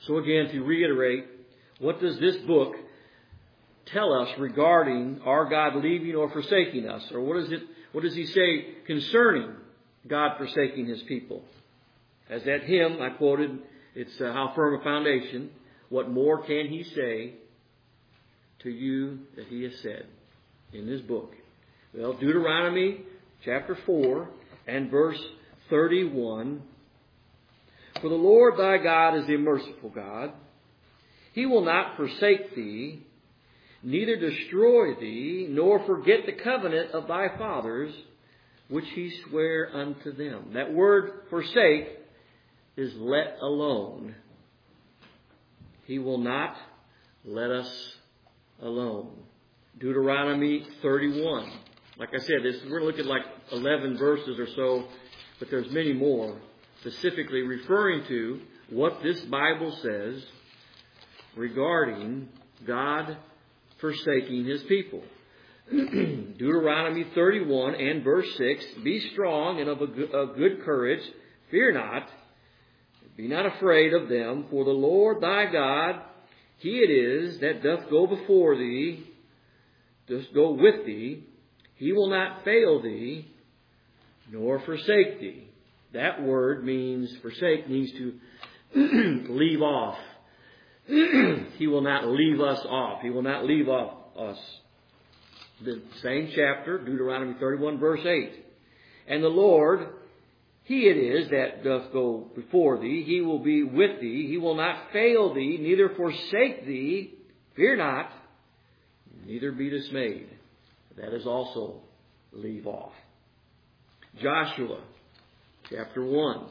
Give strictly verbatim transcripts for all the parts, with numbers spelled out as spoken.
So again, to reiterate, what does this book tell us regarding our God leaving or forsaking us? Or what is it? What does he say concerning God forsaking his people? As that hymn I quoted, it's uh, how firm a foundation. What more can he say to you that he has said in this book? Well, Deuteronomy chapter four and verse thirty-one. For the Lord thy God is a merciful God. He will not forsake thee, neither destroy thee, nor forget the covenant of thy fathers, which he sware unto them. That word forsake is let alone. He will not let us alone. Deuteronomy thirty-one. Like I said, this, we're looking at like eleven verses or so, but there's many more, specifically referring to what this Bible says regarding God forsaking his people. Deuteronomy thirty-one and verse six, be strong and of a good, of good courage, fear not, be not afraid of them, for the Lord thy God, he it is that doth go before thee, doth go with thee, he will not fail thee, nor forsake thee. That word means, forsake means to leave off. He will not leave us off. He will not leave off us. The same chapter, Deuteronomy thirty-one, verse eight. And the Lord, he it is that doth go before thee. He will be with thee. He will not fail thee, neither forsake thee. Fear not, neither be dismayed. That is also leave off. Joshua chapter one.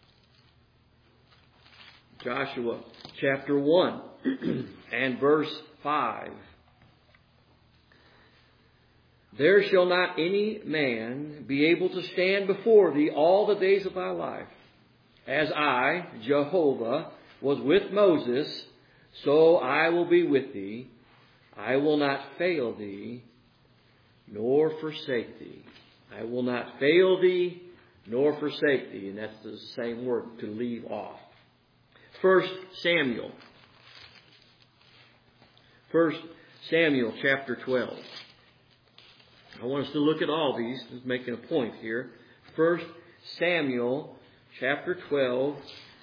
Joshua chapter one and verse five. There shall not any man be able to stand before thee all the days of thy life. As I, Jehovah, was with Moses, so I will be with thee. I will not fail thee, nor forsake thee. I will not fail thee, nor forsake thee. And that's the same word, to leave off. First Samuel. First Samuel chapter twelve. I want us to look at all these. Just making a point here. First Samuel chapter twelve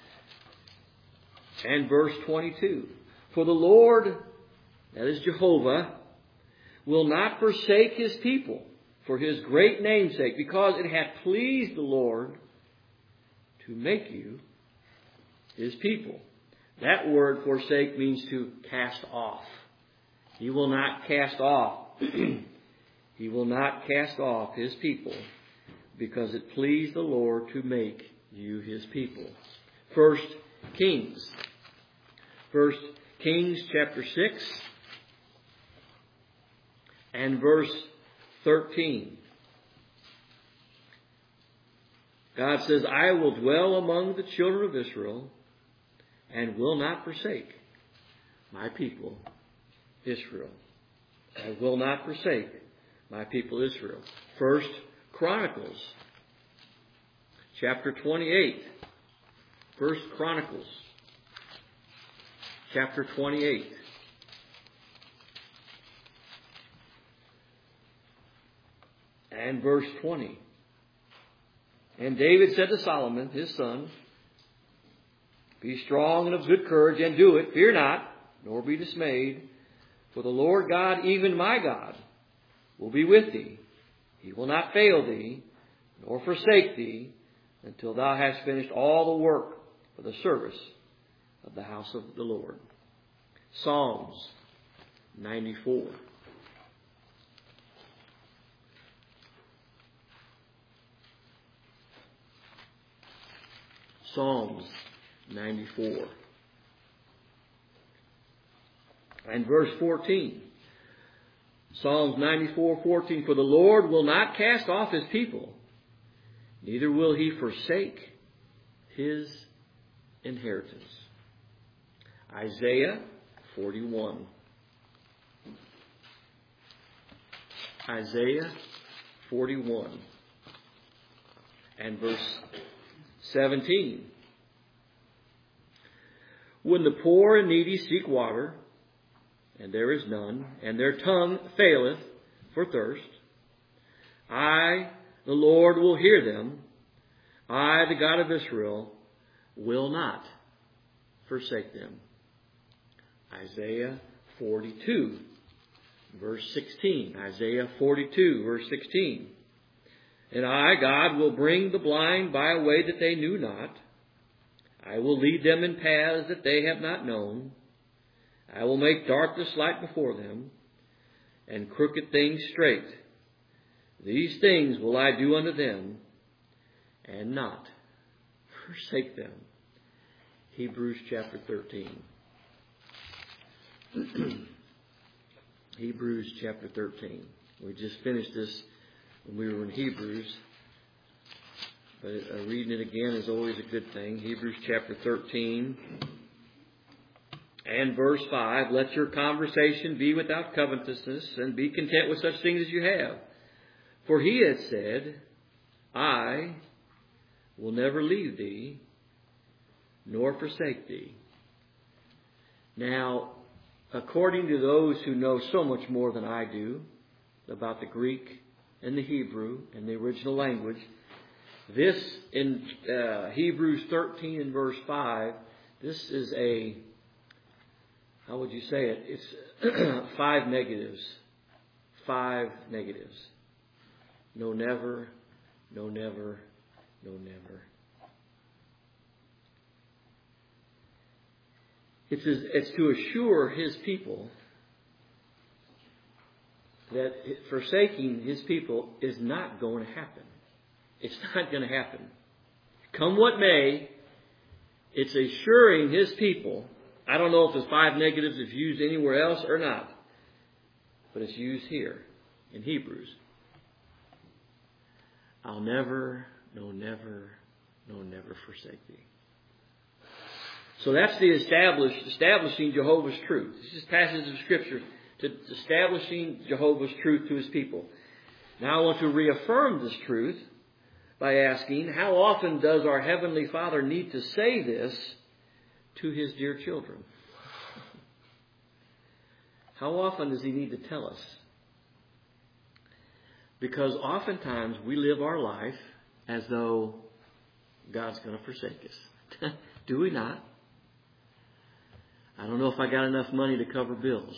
and verse twenty-two. For the Lord, that is Jehovah, will not forsake his people for his great name's sake, because it hath pleased the Lord to make you his people. That word forsake means to cast off. He will not cast off. He will not cast off his people, because it pleased the Lord to make you his people. First Kings. First Kings chapter six and verse thirteen. God says, I will dwell among the children of Israel and will not forsake my people Israel. I will not forsake my people Israel. First Chronicles chapter twenty-eight. First Chronicles chapter twenty-eight. And verse twenty. And David said to Solomon, his son, be strong and of good courage, and do it. Fear not, nor be dismayed. For the Lord God, even my God, will be with thee. He will not fail thee, nor forsake thee, until thou hast finished all the work for the service of the house of the Lord. Psalms ninety-four. Psalms ninety-four. And verse fourteen. Psalms ninety-four, fourteen. For the Lord will not cast off his people, neither will he forsake his inheritance. Isaiah forty-one. Isaiah forty-one. And verse seventeen. When the poor and needy seek water, and there is none, and their tongue faileth for thirst, I, the Lord, will hear them. I, the God of Israel, will not forsake them. Isaiah forty-two, verse sixteen. Isaiah forty-two, verse sixteen. And I, God, will bring the blind by a way that they knew not. I will lead them in paths that they have not known. I will make darkness light before them, and crooked things straight. These things will I do unto them, and not forsake them. Hebrews chapter thirteen. Hebrews chapter thirteen. We just finished this when we were in Hebrews, but uh, reading it again is always a good thing. Hebrews chapter thirteen and verse five. Let your conversation be without covetousness, and be content with such things as you have. For he has said, I will never leave thee, nor forsake thee. Now, according to those who know so much more than I do about the Greek and the Hebrew and the original language, this in uh, Hebrews thirteen and verse five, this is a, how would you say it? It's five negatives. Five negatives. No, never. No, never. No, never. It's, it's to assure His people that forsaking His people is not going to happen. It's not going to happen. Come what may, it's assuring His people. I don't know if the five negatives is used anywhere else or not, but it's used here in Hebrews. I'll never, no, never, no, never forsake thee. So that's the establish, establishing Jehovah's truth. This is passage of Scripture to establishing Jehovah's truth to His people. Now I want to reaffirm this truth by asking, how often does our Heavenly Father need to say this to His dear children? How often does He need to tell us? Because oftentimes we live our life as though God's going to forsake us. Do we not? I don't know if I got enough money to cover bills.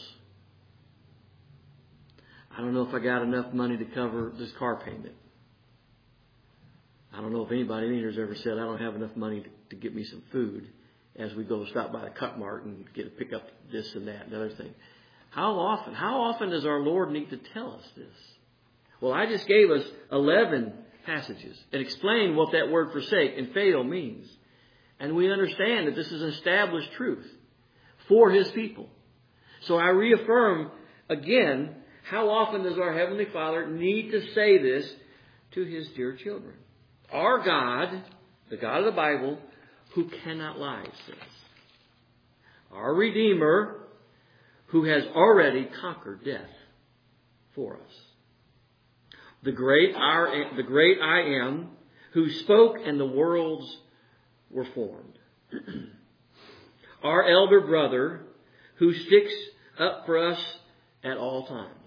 I don't know if I got enough money to cover this car payment. I don't know if anybody in here has ever said, I don't have enough money to, to get me some food as we go stop by the Cut Mart and get to pick up this and that and the other thing. How often, how often does our Lord need to tell us this? Well, I just gave us eleven passages and explained what that word forsake and fail means. And we understand that this is an established truth for His people. So I reaffirm again, how often does our Heavenly Father need to say this to His dear children? Our God, the God of the Bible, who cannot lie, says. Our Redeemer, who has already conquered death for us. The great, our, the great I Am, who spoke and the worlds were formed. Our elder brother, who sticks up for us at all times.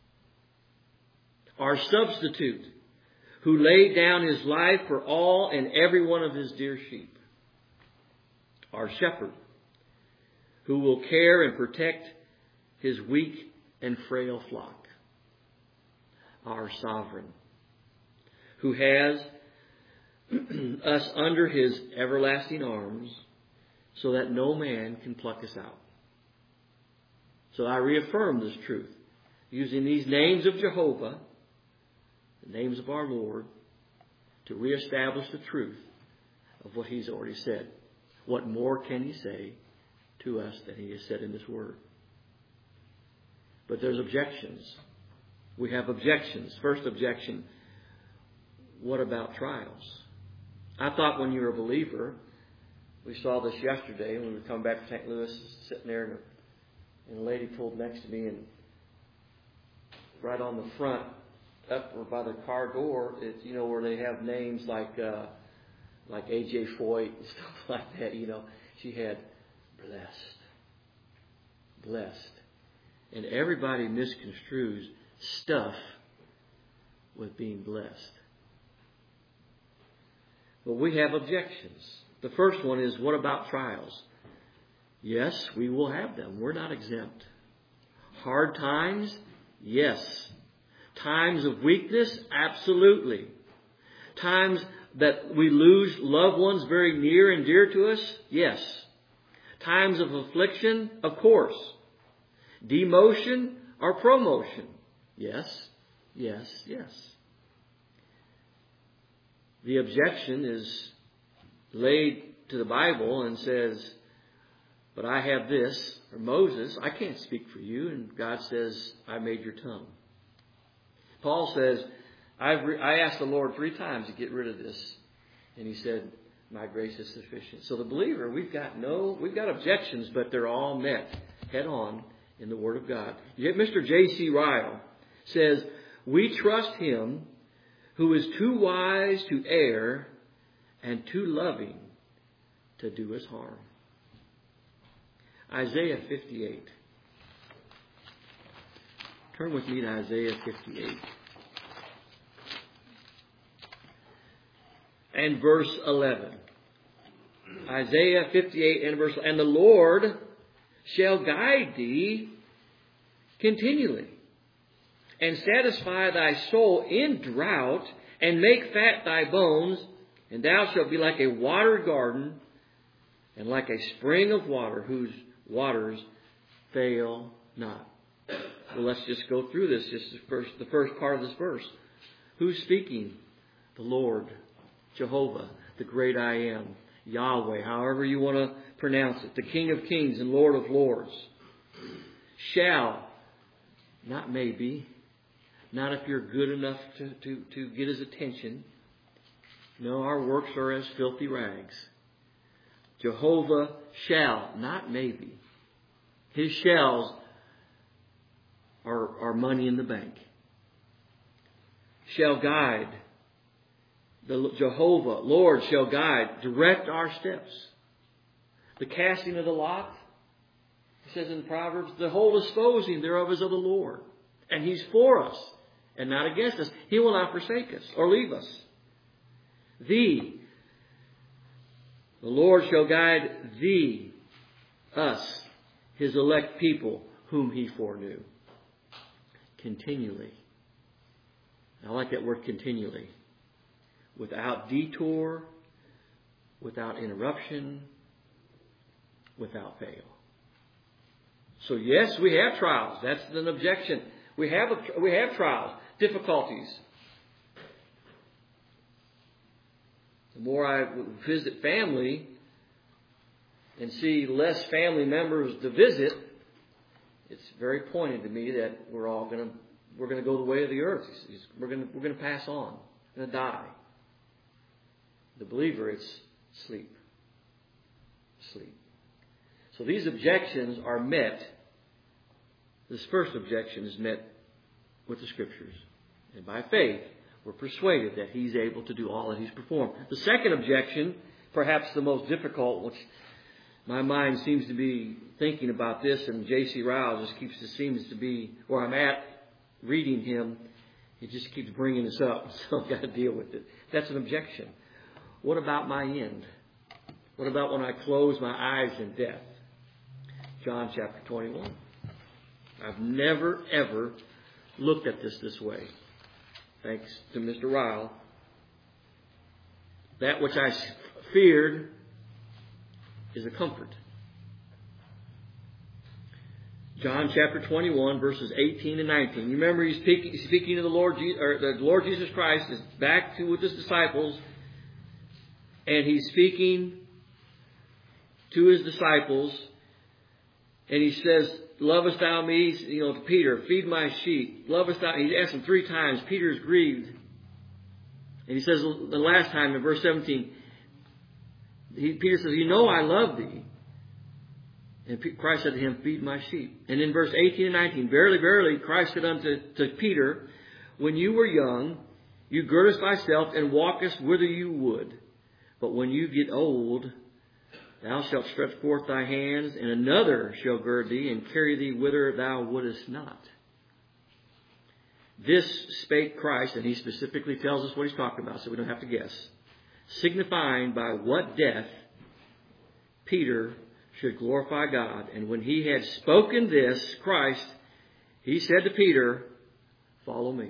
Our substitute, who laid down His life for all and every one of His dear sheep. Our shepherd, who will care and protect His weak and frail flock. Our sovereign, who has us under His everlasting arms, so that no man can pluck us out. So I reaffirm this truth, using these names of Jehovah, the names of our Lord, to reestablish the truth of what He's already said. What more can He say to us than He has said in this Word? But there's objections. We have objections. First objection, what about trials? I thought when you were a believer, we saw this yesterday when we were coming back to Saint Louis, sitting there, and a, and a lady pulled next to me, and right on the front, up or by the car door, it's, you know, where they have names like uh, like A J Foyt and stuff like that. You know, she had blessed. Blessed. And everybody misconstrues stuff with being blessed. But we have objections. The first one is, what about trials? Yes, we will have them. We're not exempt. Hard times? Yes. Times of weakness? Absolutely. Times that we lose loved ones very near and dear to us? Yes. Times of affliction? Of course. Demotion or promotion? Yes, yes, yes. The objection is laid to the Bible and says, but I have this, or Moses, I can't speak for you. And God says, I made your tongue. Paul says, I've re- I asked the Lord three times to get rid of this. And he said, my grace is sufficient. So the believer, we've got no, we've got objections, but they're all met head on in the Word of God. Yet Mister J C Ryle says, we trust Him who is too wise to err and too loving to do us harm. Isaiah fifty-eight. Turn with me to Isaiah fifty-eight. And verse eleven. Isaiah fifty-eight and verse eleven. And the Lord shall guide thee continually, and satisfy thy soul in drought, and make fat thy bones, and thou shalt be like a watered garden, and like a spring of water, whose waters fail not. Well, let's just go through this, just the first, the first part of this verse. Who's speaking? The Lord, Jehovah, the great I am, Yahweh, however you want to pronounce it, the King of kings and Lord of lords. Shall, not maybe, not if you're good enough to, to, to get His attention. No, our works are as filthy rags. Jehovah shall, not maybe. His shalls are, are money in the bank. Shall guide. The Jehovah, Lord, shall guide, direct our steps. The casting of the lot, it says in Proverbs, the whole disposing thereof is of the Lord. And He's for us and not against us. He will not forsake us or leave us. Thee, the Lord shall guide thee, us, His elect people, whom He foreknew. Continually. I like that word continually. Without detour, without interruption, without fail. So yes, we have trials. That's an objection. We have a, we have trials, difficulties. The more I visit family and see less family members to visit, it's very pointed to me that we're all going to we're going to go the way of the earth. We're going to we're going to pass on, we're going to die. The believer, it's sleep, sleep. So these objections are met. This first objection is met with the Scriptures, and by faith, we're persuaded that He's able to do all that He's performed. The second objection, perhaps the most difficult, which my mind seems to be thinking about this, and J C Ryle just keeps, it seems to be where I'm at reading him, he just keeps bringing this up, so I've got to deal with it. That's an objection. What about my end? What about when I close my eyes in death? John chapter twenty-one. I've never, ever looked at this this way. Thanks to Mister Ryle. That which I feared is a comfort. John chapter twenty-one, verses eighteen and nineteen. You remember he's speaking, he's speaking to the Lord, or the Lord Jesus Christ is back to with His disciples, and He's speaking to His disciples, and He says, "Lovest thou me?" You know, to Peter, "Feed my sheep." Lovest thou? He asked him three times. Peter is grieved, and he says the last time in verse seventeen, he, Peter says, "You know I love thee." And Christ said to him, "Feed my sheep." And in verse eighteen and nineteen, "Verily, verily, Christ said unto to Peter, When you were young, you girdest thyself and walkest whither you would. But when you get old, Thou shalt stretch forth thy hands, and another shall gird thee, and carry thee whither thou wouldest not. This spake Christ, and he specifically tells us what he's talking about, so we don't have to guess. Signifying by what death Peter should glorify God. And when he had spoken this, Christ, he said to Peter, follow me.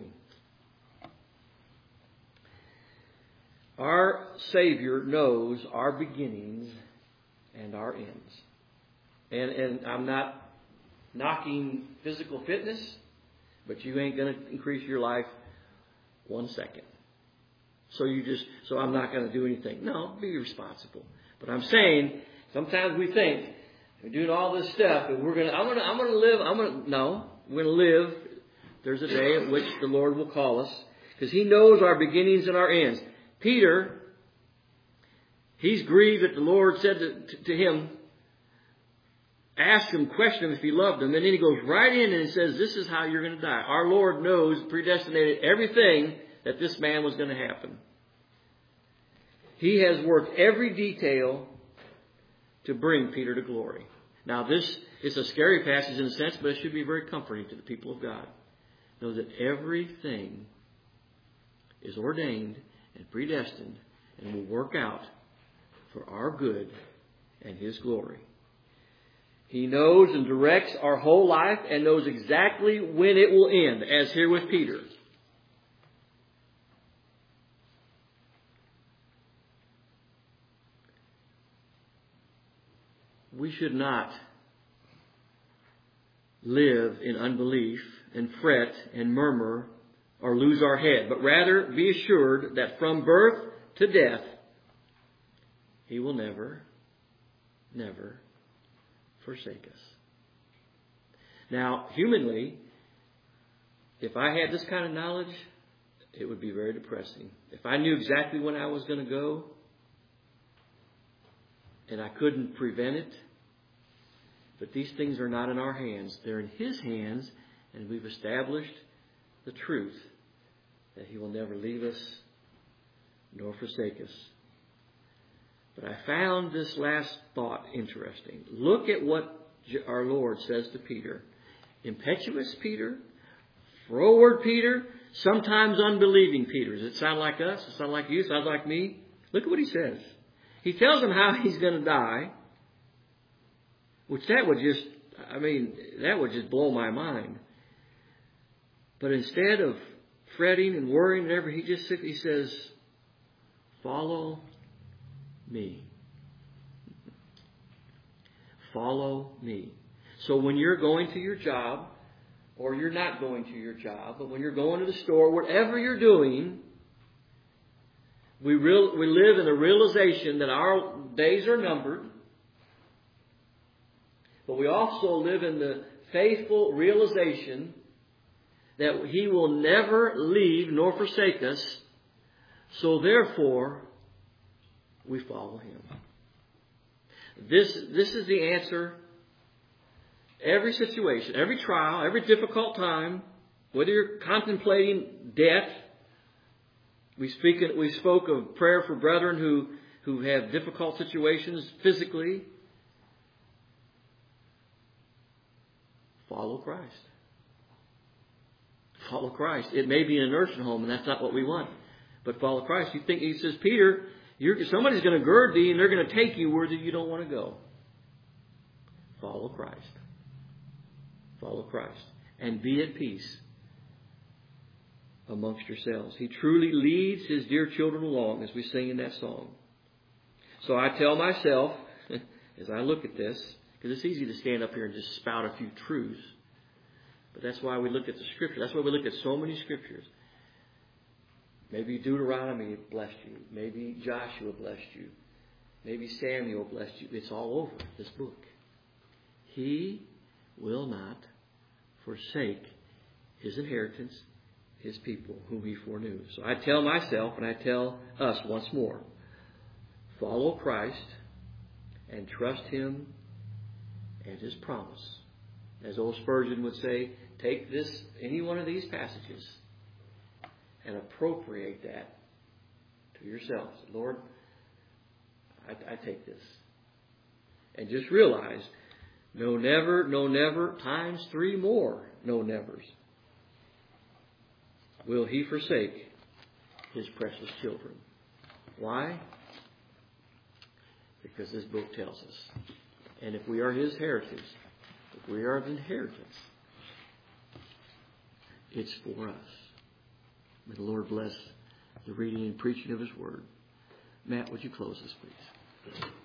Our Savior knows our beginnings and our ends. And, and I'm not knocking physical fitness, but you ain't going to increase your life one second. So you just, so I'm not going to do anything. No, be responsible. But I'm saying, sometimes we think we're doing all this stuff, and we're going to, I'm going to, I'm going to live. I'm going to, no, we're going to live. There's a day at which the Lord will call us, because He knows our beginnings and our ends. Peter, he's grieved that the Lord said to, to, to him, ask him, question him if he loved him. And then he goes right in and says, this is how you're going to die. Our Lord knows, predestinated everything that this man was going to happen. He has worked every detail to bring Peter to glory. Now this is a scary passage in a sense, but it should be very comforting to the people of God. Know that everything is ordained and predestined and will work out for our good and His glory. He knows and directs our whole life and knows exactly when it will end, as here with Peter. We should not live in unbelief and fret and murmur or lose our head, but rather be assured that from birth to death, He will never, never forsake us. Now, humanly, if I had this kind of knowledge, it would be very depressing. If I knew exactly when I was going to go and I couldn't prevent it, but these things are not in our hands. They're in His hands, and we've established the truth that He will never leave us nor forsake us. But I found this last thought interesting. Look at what our Lord says to Peter. Impetuous Peter, froward Peter, sometimes unbelieving Peter. Does it sound like us? Does it sound like you? Sounds like me? Look at what He says. He tells him how he's going to die, which that would just, I mean, that would just blow my mind. But instead of fretting and worrying and everything, he just simply says, follow me. Follow me. So when you're going to your job, or you're not going to your job, but when you're going to the store, whatever you're doing, we real, we live in the realization that our days are numbered, but we also live in the faithful realization that He will never leave nor forsake us. So therefore, we follow Him. This, this is the answer. Every situation, every trial, every difficult time, whether you're contemplating death, we speak. We spoke of prayer for brethren who, who have difficult situations physically. Follow Christ. Follow Christ. It may be in a nursing home, and that's not what we want. But follow Christ. You think, He says, Peter, you're, somebody's going to gird thee, and they're going to take you where you don't want to go. Follow Christ. Follow Christ. And be at peace amongst yourselves. He truly leads His dear children along, as we sing in that song. So I tell myself, as I look at this, because it's easy to stand up here and just spout a few truths. But that's why we look at the Scripture. That's why we look at so many Scriptures. Maybe Deuteronomy blessed you. Maybe Joshua blessed you. Maybe Samuel blessed you. It's all over this book. He will not forsake His inheritance, His people, whom He foreknew. So I tell myself, and I tell us once more, follow Christ and trust Him and His promise. As old Spurgeon would say, take this, any one of these passages, and appropriate that to yourselves. Lord, I, I take this. And just realize, no never, no never, times three more no nevers, will He forsake His precious children. Why? Because this book tells us. And if we are His heritage, if we are His inheritance, it's for us. May the Lord bless the reading and preaching of His Word. Matt, would you close this, please?